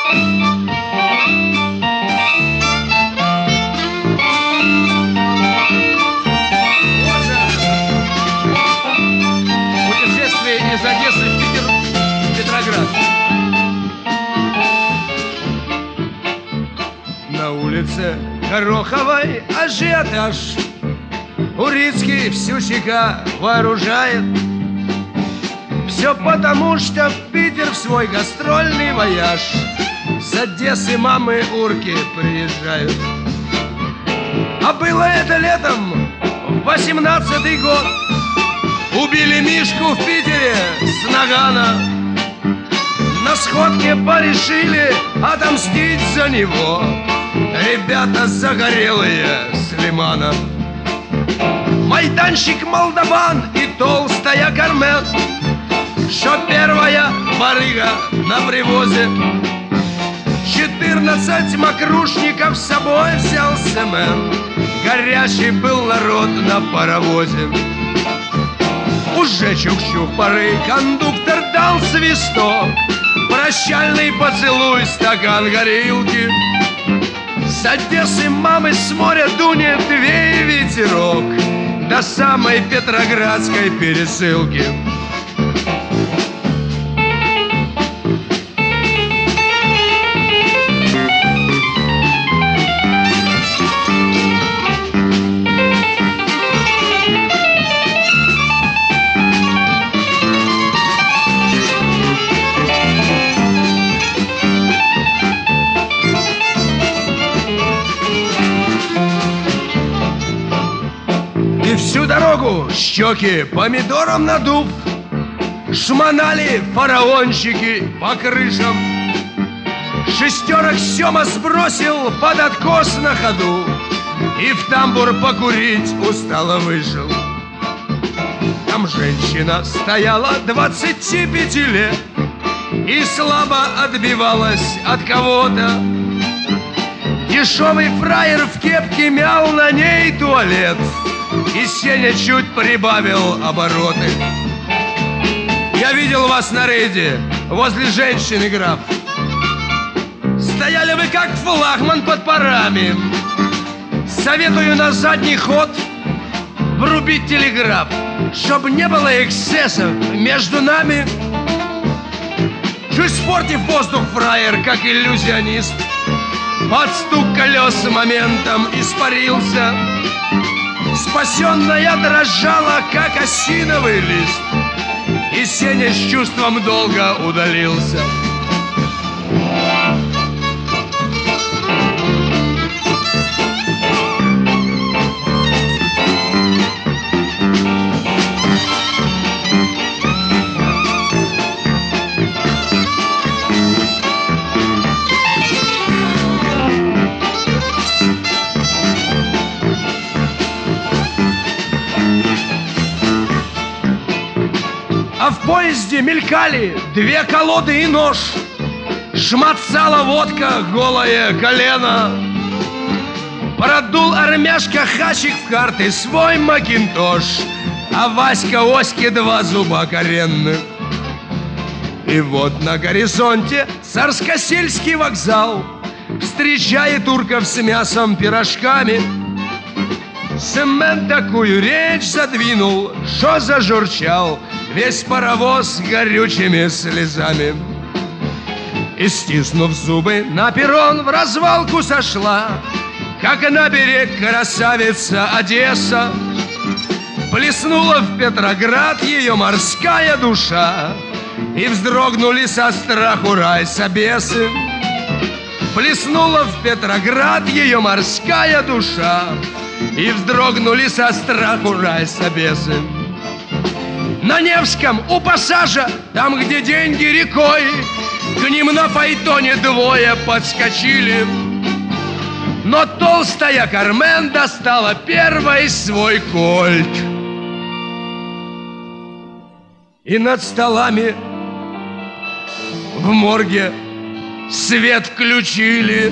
Из Одессы в Питер, в Петроград. На улице Гороховой ажиотаж. Урицкий всю ЧК вооружает. Все потому, что в Питер в свой гастрольный вояж с Одессы мамы урки приезжают. А было это летом, в 18-й год. Убили Мишку в Питере с нагана. На сходке порешили отомстить за него ребята загорелые с Лимана. Майданщик Молдаван и толстая Кармен, что первая барыга на привозе. 14 мокрушников с собой взял Семен. Горячий был народ на паровозе. Уже чух-чух поры, кондуктор дал свисток. Прощальный поцелуй, стакан горилки. С Одессы мамы с моря дунет вей ветерок до самой Петроградской пересылки. И всю дорогу щеки помидором надув шмонали фараончики по крышам. Шестерок Сема сбросил под откос на ходу и в тамбур покурить устало вышел. Там женщина стояла 25 лет и слабо отбивалась от кого-то. Дешевый фраер в кепке мял на ней туалет, и Сеня чуть прибавил обороты. Я видел вас на рейде возле женщины, граф. Стояли вы как флагман под парами. Советую на задний ход врубить телеграф, чтобы не было эксцессов между нами. Чуть спортив воздух, фраер, как иллюзионист. Под стук колес моментом испарился. Спасенная дрожала, как осиновый лист, и Сеня с чувством долга удалился. А в поезде мелькали две колоды и нож. Шматцала водка, голое колено. Продул армяшка Хачик в карты свой макинтош, а Васька Оське два зуба коренных. И вот на горизонте Царскосельский вокзал встречает турков с мясом, пирожками. Семен такую речь задвинул, что зажурчал весь паровоз горючими слезами. И, стиснув зубы, на перрон в развалку сошла, как на берег красавица Одесса. Плеснула в Петроград ее морская душа, и вздрогнули со страху райсобесы. Плеснула в Петроград ее морская душа, и вздрогнули со страху райсобесы. На Невском у пассажа, там, где деньги рекой, к ним на фаэтоне двое подскочили. Но толстая Кармен достала первой свой кольт. И над столами в морге свет включили.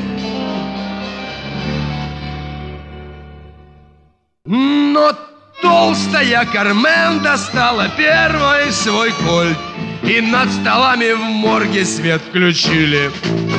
Но толстая Кармен достала первой свой кольт, и над столами в морге свет включили.